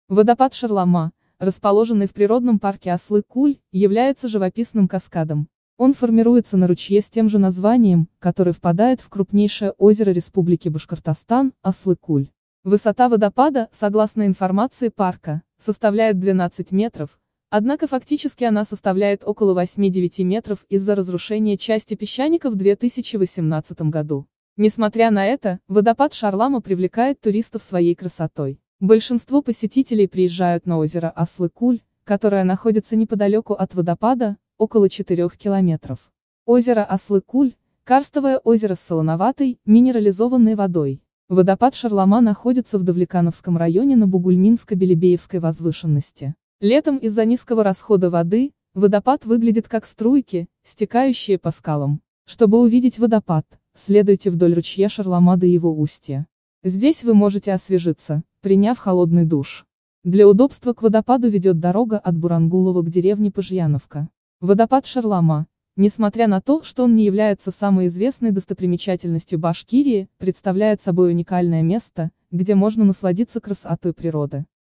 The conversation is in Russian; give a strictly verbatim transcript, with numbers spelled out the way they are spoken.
Водопад Шарлама, расположенный в природном парке Аслы-Куль, является живописным каскадом. Он формируется на ручье с тем же названием, который впадает в крупнейшее озеро Республики Башкортостан, Аслы-Куль. Высота водопада, согласно информации парка, составляет двенадцать метров, однако фактически она составляет около восьми-девяти метров из-за разрушения части песчаника в две тысячи восемнадцатом году. Несмотря на это, водопад Шарлама привлекает туристов своей красотой. Большинство посетителей приезжают на озеро Аслы-Куль, которое находится неподалеку от водопада, около четырёх километров. Озеро Аслы-Куль – карстовое озеро с солоноватой, минерализованной водой. Водопад Шарлама находится в Давлекановском районе на Бугульминско-Белебеевской возвышенности. Летом из-за низкого расхода воды, водопад выглядит как струйки, стекающие по скалам. Чтобы увидеть водопад, следуйте вдоль ручья Шарлама до его устья. Здесь вы можете освежиться, приняв холодный душ. Для удобства к водопаду ведет дорога от Бурангулова к деревне Пожьяновка. Водопад Шарлама, несмотря на то, что он не является самой известной достопримечательностью Башкирии, представляет собой уникальное место, где можно насладиться красотой природы.